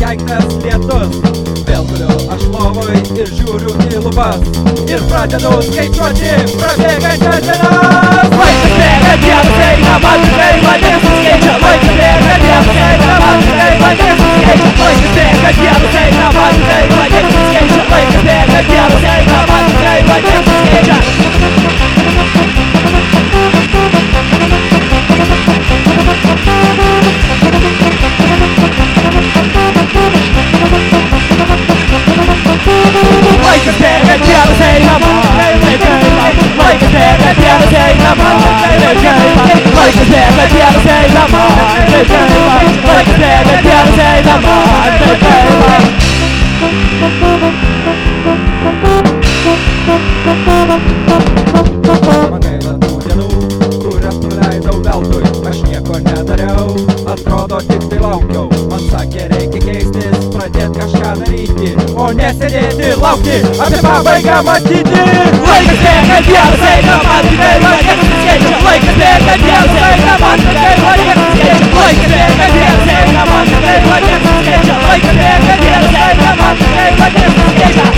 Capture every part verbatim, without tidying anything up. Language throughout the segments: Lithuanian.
prakeiktas lietus. Vėl guliu aš lovoj ir žiūriu į lubas ir pradedu skaičiuoti prabėgančias dienas. Laikas bėga, dienos eina, man tikrai mane suskaičia. Laikas bėga, dienos eina, man tikrai mane suskaičia. Laikas bėga, dienos eina, man tikrai mane suskaičia. Laikas bėga, dienos eina, man tikrai mane suskaičia. Laikas bėga, dienos eina, man tikrai mane. Laikas bėga, dienos eina, man tikrai mane. Laikas bėga, dienos eina, man tikrai. Laikas bėga, dienos eina, man tikrai. Man gaila tų dienų, kurias praleidau veltui. Aš nieko nedariau, atrodo tik tai laukiau. Man sakė, reikia keistis, pradėt kažką daryti, o nesėdėti laukti, apie pabaigą matyti. Laikas bėga, dienos eina, man tikrai mane suskaičia. Laikas bėga, dienos eina, man tikrai mane suskaičia. Laikas bėga, dienos eina, man tikrai mane suskaičia. Laikas bėga, dienos eina, man tikrai mane suskaičia.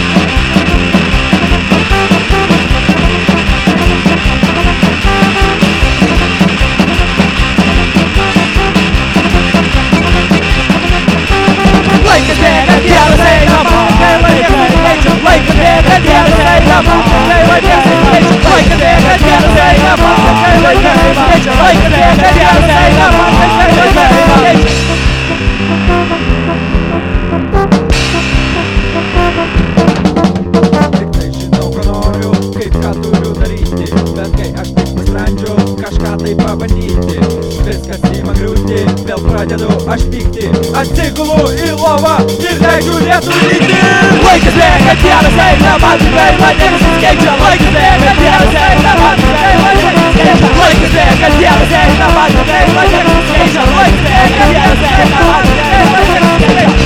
Laikas bėga, dienos eina, man tikrai mane suskaičia. Laikas bėga, dienos eina, man tikrai mane suskaičia. Laikas bėga, dienos eina, man tikrai mane suskaičia. Laikas bėga, dienos eina, man tikrai mane suskaičia. Tiktai žinau, ko noriu, kaip ką turiu daryti, bet kai aš tik nusprendžiu kažką tai pabandyti, viskas ima griūti, vėl pradedu aš pykti. Atsigulu į lovą ir leidžiu lietų lyti. Laikas bėga, dienos eina, man tikrai mane suskaičia. Laikas bėga, dienos eina, man tikrai mane suskaičia. Laikas bėga, dienos eina, man tikrai mane suskaičia. Laikas bėga, dienos eina, man tikrai mane suskaičia.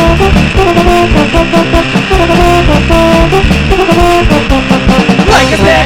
Like a